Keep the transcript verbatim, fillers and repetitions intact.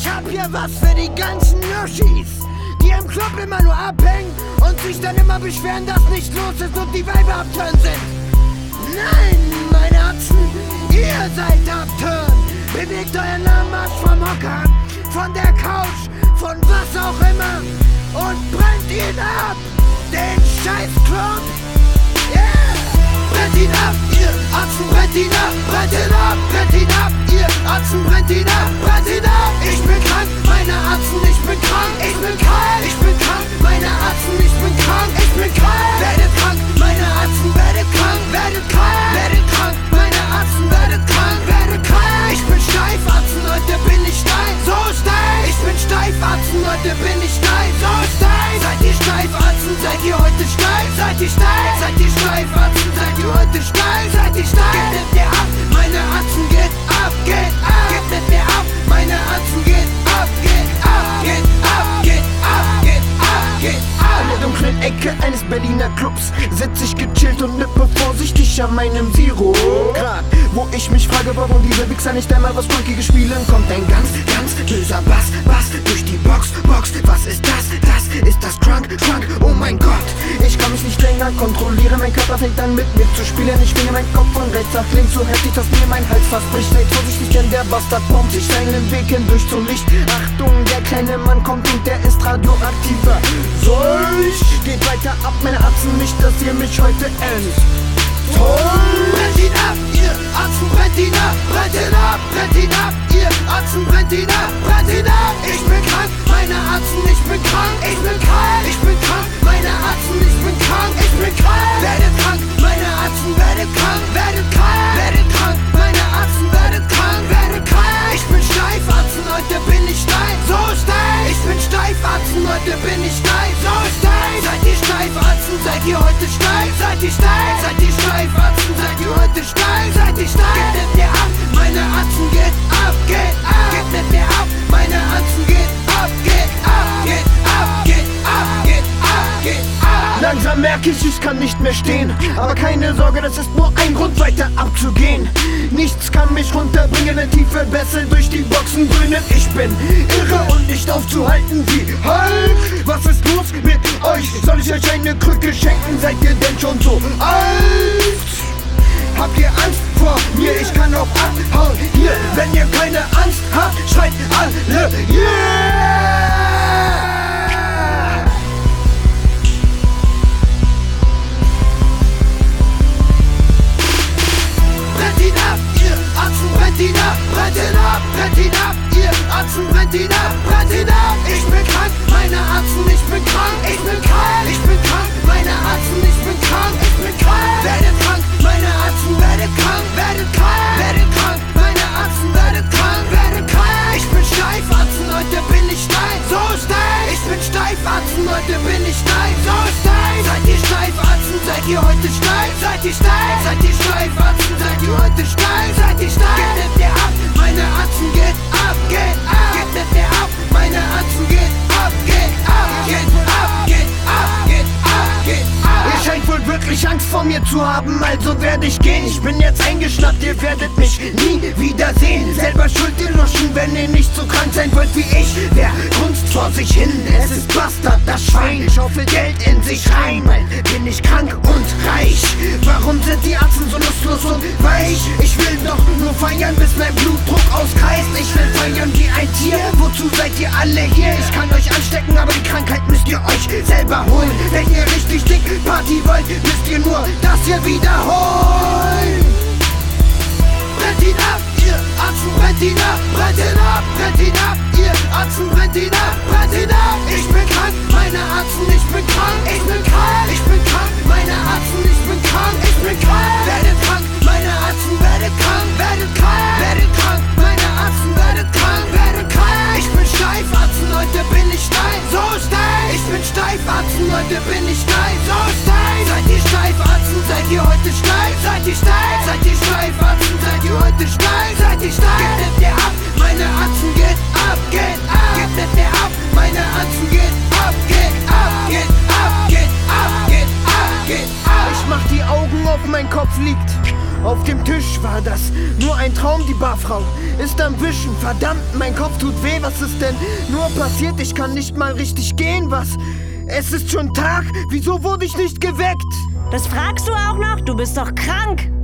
Ich hab hier was für die ganzen Yoshis, die im Club immer nur abhängen und sich dann immer beschweren, dass nicht los ist und die Weiber abtören sind. Nein, meine Atzen, ihr seid abtören. Bewegt euren Arsch vom Hocker, von der Couch, von was auch immer und brennt ihn ab, den Scheiß-Club. Yeah! Brennt ihn ab, ihr Atzen, brennt ihn ab, brennt ihn ab, brennt ihn ab, ihr Atzen, brennt ihn ab, brennt ihn ab. Ich bin krank, meine Atzen, ich bin krank, ich bin krank, ich bin krank, meine Atzen, ich bin krank, ich bin krank. Werdet krank, meine Atzen, werdet krank, werdet krank, werdet krank, meine Atzen, werdet krank, werdet krank. Ich bin steif, Atzen, heute bin ich steif, so steif. Ich bin steif, Atzen, heute bin ich steif, so steif. Seid ihr steif, Atzen, seid ihr heute steif, seid ihr steif, seid ihr steif, Atzen, seid ihr heute steif, seid ihr steif. Geht mit mir ab, meine Atzen, geht ab, geht ab. Geht mit mir ab, meine Atzen, geht ab, geht ab, geht ab, geht ab, geht ab, geht ab. An der dunklen Ecke eines Berliner Clubs sitz ich gechillt und nippe vorsichtig an meinem Zero. Grad, wo ich mich frage, warum diese Wichser nicht einmal was Funkiges spielen, kommt ein ganz, ganz böser Bass, Bass durch die Box, Box. Was ist das? Das ist das Crunk, Crunk, oh mein Gott. Ich kann mich nicht länger kontrollieren, mein Körper fängt an mit mir zu spielen. Ich schwinge meinen Kopf von rechts nach links so heftig, dass mir mein Hals fast bricht. Seid vorsichtig, denn der Bastard bombt sich seinen Weg hindurch zum Licht. Achtung, der kleine Mann kommt und der ist radioaktiver. Solch geht weiter ab, meine Atzen, nicht, dass ihr mich heute enttäuscht. Brennt ihn ab, ihr Atzen, brennt ihn ab, brennt ihn ab, brennt ihn ab, ihr Atzen, brennt ihn ab, brennt ihn ab. Ich bin krank, meine Atzen, ich bin krank, ich bin krank, ich bin krank, meine Atzen, ich bin krank, ich bin krank. Werdet krank, meine Atzen, werdet krank, werdet krank, werdet krank, meine Atzen, werdet krank, werdet krank. Ich bin steif, Atzen, heute bin ich steif, so steif. Ich bin steif, Atzen, heute bin ich steif, so steif. Seid ihr steif, Atzen, seid ihr heute steif, seid ihr steif, seid ihr steif, Atzen, seid ihr heute steif, seid ihr steif. Geht mit mir ab, meine Atzen, geht ab, geht ab. Geht mit mir ab, meine Atzen, geht ab, geht ab, geht ab, geht ab, geht ab, geht ab. Langsam merke ich, ich kann nicht mehr stehen. Aber keine Sorge, das ist nur ein Grund, weiter abzugehen. Nichts kann mich runterbringen, wenn tiefe Bässe durch die Boxen dröhnen. Ich bin irre und nicht aufzuhalten wie Hulk. Was ist los mit euch? Soll ich euch eine Krücke schenken? Seid ihr denn schon so alt? Habt ihr Angst vor mir? Ich kann auch abhauen hier. Wenn ihr keine Angst habt, schreit alle yeah! Brennt ihn ab, ihr Atzen, brennt ihn ab, brennt ihn ab, brennt ihn ab, ihr Atzen, brennt ihn ab, brennt ihn ab. Ich bin krank, meine Atzen, ich bin krank, ich bin krank, ich bin krank, meine Atzen, ich bin krank, ich bin krank. Werdet krank, meine Atzen, werdet krank, werdet krank, werdet krank, meine Atzen, werdet krank, werdet krank. Ich bin steif, Atzen, heute bin ich steif, so steif. Ich bin steif, Atzen, heute bin ich steif, so steif. Seid ihr steif, Atzen, seid ihr heute steif, seid ihr steif, seid ihr steif, Atzen, seid ihr heute steif, seid ihr steif. Geht mit mir ab, meine Atzen, geht ab, geht ab. Geht mit mir ab, meine Atzen, geht ab, geht ab, geht ab, geht ab, geht ab, geht ab. Ihr scheint wohl wirklich Angst vor mir zu haben, also werde ich gehen. Ich bin jetzt eingeschnappt, ihr werdet mich nie wiedersehen. Selber schuld, ihr Luschen, wenn ihr nicht so krank sein wollt wie ich. Wer grunzt vor sich hin? Es ist Bastard, das Schwein. Schaufelt Geld in sich rein, weil bin ich krank und reich. Warum sind die Atzen so lustlos und weich? Ich will doch nur feiern, bis mein Blutdruck auskreist. Ich will feiern wie ein Tier. Wozu seid ihr alle hier? Ich kann euch anstecken, aber die Krankheit müsst ihr euch selber holen. Wenn ihr richtig dick Party wollt, müsst ihr nur das hier wiederholen. Brennt ihn ab, ihr Atzen, brennt ihn ab, brennt ihn ab, brennt ihn ab, ihr Atzen, brennt ihn ab, brennt ihn ab. Ich bin krank, meine Atzen, ich bin krank, ich bin krank, ich bin krank, meine Atzen, ich bin krank, ich bin krank. Werdet krank, meine Atzen, werdet krank, werdet krank, werdet krank, meine Atzen, werdet krank, werdet krank. Ich bin steif, Atzen, heute bin ich steif, so steif. Ich bin steif, Atzen, heute bin ich steif, so steif. Seid ihr steif, Atzen, seid ihr heute steif, seid ihr steif, seid ihr steif, Atzen, seid ihr heute steif, seid ihr steif. Geht mit mir ab, meine Atzen, geht ab, geht ab. Geht mit mir ab, meine Atzen, geht ab, geht ab, geht ab, geht ab, geht ab, geht ab. Ich mach die Augen auf, mein Kopf liegt Auf dem Tisch war das nur ein Traum, die Barfrau ist am Wischen. Verdammt, mein Kopf tut weh, was ist denn nur passiert? Ich kann nicht mal richtig gehen, was? Es ist schon Tag, wieso wurde ich nicht geweckt? Das fragst du auch noch? Du bist doch krank.